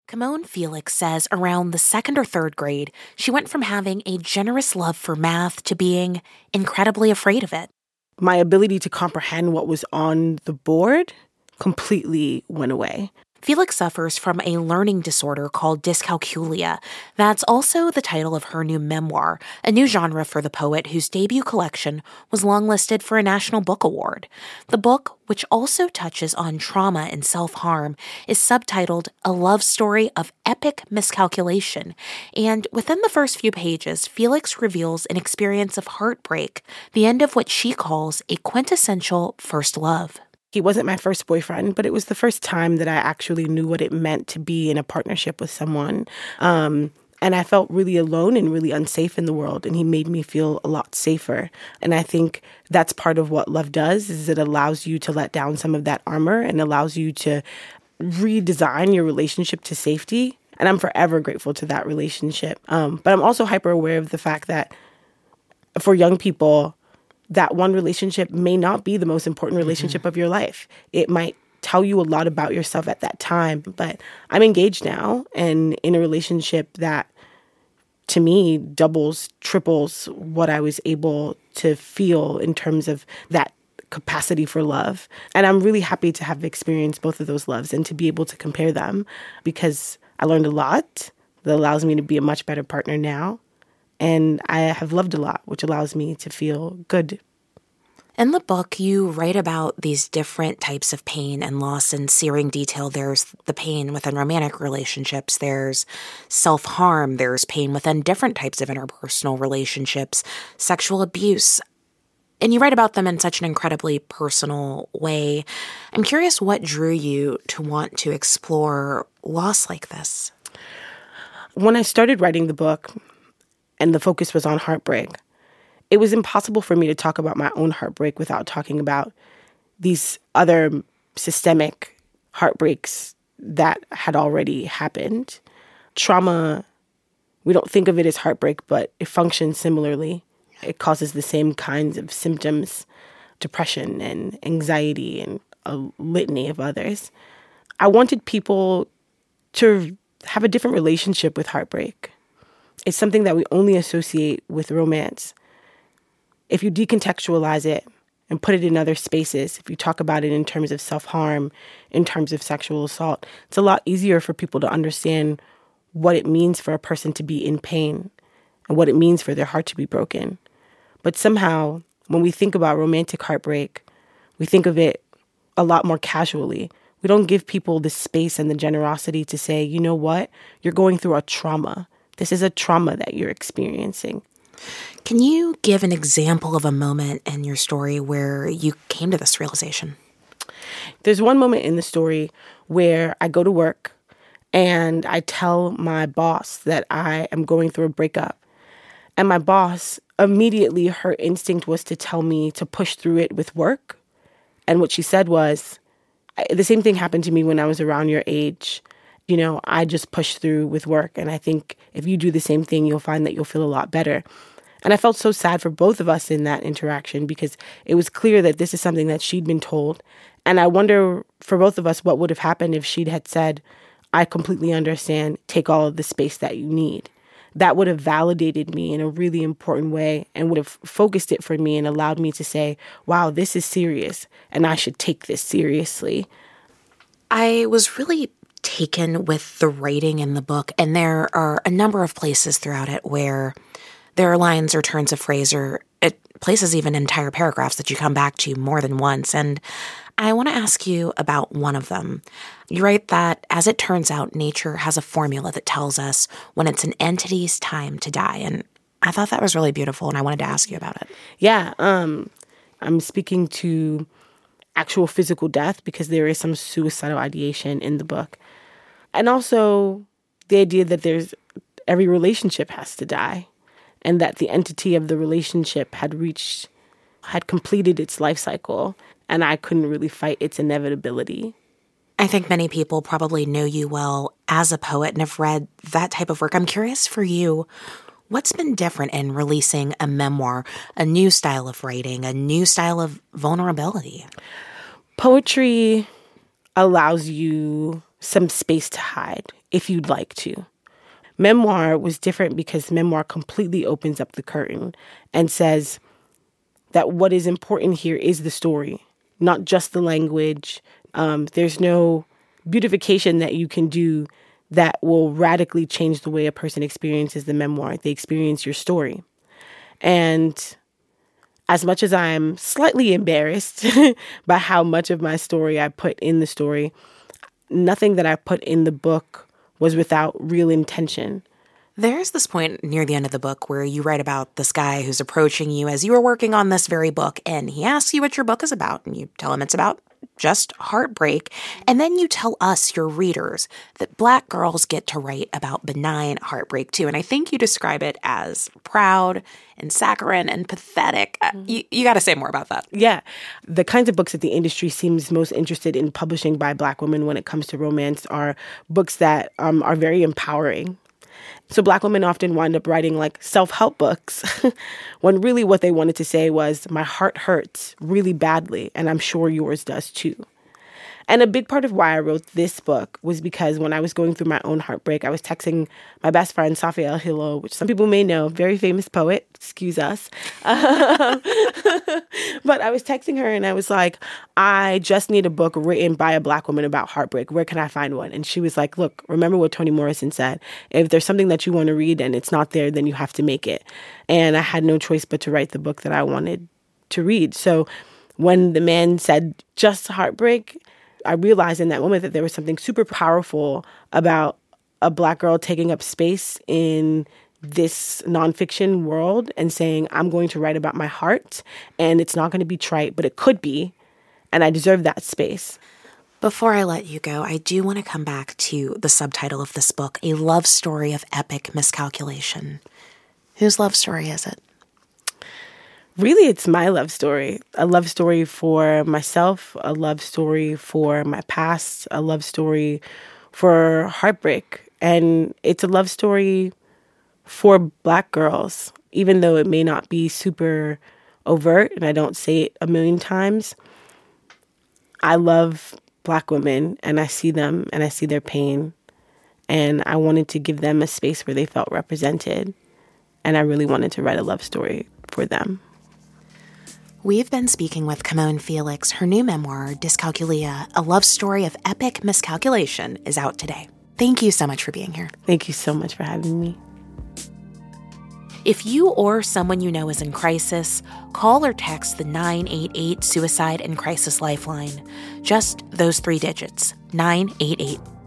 Kimon Felix says around the second or third grade, she went from having a generous love for math to being incredibly afraid of it. My ability to comprehend what was on the board completely went away. Felix suffers from a learning disorder called dyscalculia. That's also the title of her new memoir, a new genre for the poet whose debut collection was longlisted for a National Book Award. The book, which also touches on trauma and self-harm, is subtitled A Love Story of Epic Miscalculation. And within the first few pages, Felix reveals an experience of heartbreak, the end of what she calls a quintessential first love. He wasn't my first boyfriend, but it was the first time that I actually knew what it meant to be in a partnership with someone. And I felt really alone and really unsafe in the world, and he made me feel a lot safer. And I think that's part of what love does, is it allows you to let down some of that armor and allows you to redesign your relationship to safety. And I'm forever grateful to that relationship. But I'm also hyper aware of the fact that for young people, that one relationship may not be the most important relationship of your life. It might tell you a lot about yourself at that time. But I'm engaged now and in a relationship that, to me, doubles, triples what I was able to feel in terms of that capacity for love. And I'm really happy to have experienced both of those loves and to be able to compare them, because I learned a lot that allows me to be a much better partner now. And I have loved a lot, which allows me to feel good. In the book, you write about these different types of pain and loss in searing detail. There's the pain within romantic relationships. There's self-harm. There's pain within different types of interpersonal relationships, sexual abuse. And you write about them in such an incredibly personal way. I'm curious what drew you to want to explore loss like this. When I started writing the book, and the focus was on heartbreak, it was impossible for me to talk about my own heartbreak without talking about these other systemic heartbreaks that had already happened. Trauma, we don't think of it as heartbreak, but it functions similarly. It causes the same kinds of symptoms, depression and anxiety and a litany of others. I wanted people to have a different relationship with heartbreak. It's something that we only associate with romance. If you decontextualize it and put it in other spaces, if you talk about it in terms of self-harm, in terms of sexual assault, it's a lot easier for people to understand what it means for a person to be in pain and what it means for their heart to be broken. But somehow, when we think about romantic heartbreak, we think of it a lot more casually. We don't give people the space and the generosity to say, you know what, you're going through a trauma. This is a trauma that you're experiencing. Can you give an example of a moment in your story where you came to this realization? There's one moment in the story where I go to work and I tell my boss that I am going through a breakup. And my boss, immediately, her instinct was to tell me to push through it with work. And what she said was, the same thing happened to me when I was around your age. You know, I just push through with work. And I think if you do the same thing, you'll find that you'll feel a lot better. And I felt so sad for both of us in that interaction, because it was clear that this is something that she'd been told. And I wonder for both of us what would have happened if she'd had said, I completely understand, take all of the space that you need. That would have validated me in a really important way and would have focused it for me and allowed me to say, wow, this is serious and I should take this seriously. I was really taken with the writing in the book, and there are a number of places throughout it where there are lines or turns of phrase or places, even entire paragraphs that you come back to more than once. And I want to ask you about one of them. You write that, as it turns out, nature has a formula that tells us when it's an entity's time to die. And I thought that was really beautiful, and I wanted to ask you about it. Yeah, I'm speaking to actual physical death because there is some suicidal ideation in the book. And also the idea that every relationship has to die, and that the entity of the relationship had completed its life cycle, and I couldn't really fight its inevitability. I think many people probably know you well as a poet and have read that type of work. I'm curious for you, what's been different in releasing a memoir, a new style of writing, a new style of vulnerability? Poetry allows you some space to hide if you'd like to. Memoir was different because memoir completely opens up the curtain and says that what is important here is the story, not just the language. There's no beautification that you can do that will radically change the way a person experiences the memoir. They experience your story. And as much as I'm slightly embarrassed by how much of my story I put in the story, nothing that I put in the book was without real intention. There's this point near the end of the book where you write about this guy who's approaching you as you are working on this very book, and he asks you what your book is about, and you tell him it's about just heartbreak. And then you tell us, your readers, that Black girls get to write about benign heartbreak too. And I think you describe it as proud and saccharine and pathetic. You got to say more about that. Yeah. The kinds of books that the industry seems most interested in publishing by Black women when it comes to romance are books that are very empowering. So Black women often wind up writing like self-help books when really what they wanted to say was, my heart hurts really badly, and I'm sure yours does too. And a big part of why I wrote this book was because when I was going through my own heartbreak, I was texting my best friend, Safia El Hilo, which some people may know, very famous poet, excuse us. But I was texting her and I was like, I just need a book written by a Black woman about heartbreak. Where can I find one? And she was like, look, remember what Toni Morrison said. If there's something that you want to read and it's not there, then you have to make it. And I had no choice but to write the book that I wanted to read. So when the man said just heartbreak, I realized in that moment that there was something super powerful about a Black girl taking up space in this nonfiction world and saying, I'm going to write about my heart, and it's not going to be trite, but it could be, and I deserve that space. Before I let you go, I do want to come back to the subtitle of this book, A Love Story of Epic Miscalculation. Whose love story is it? Really, it's my love story. A love story for myself, a love story for my past, a love story for heartbreak. And it's a love story for Black girls, even though it may not be super overt and I don't say it a million times. I love Black women and I see them and I see their pain. And I wanted to give them a space where they felt represented. And I really wanted to write a love story for them. We've been speaking with Kimon Felix. Her new memoir, Dyscalculia, A Love Story of Epic Miscalculation, is out today. Thank you so much for being here. Thank you so much for having me. If you or someone you know is in crisis, call or text the 988 Suicide and Crisis Lifeline. Just those 3 digits, 988.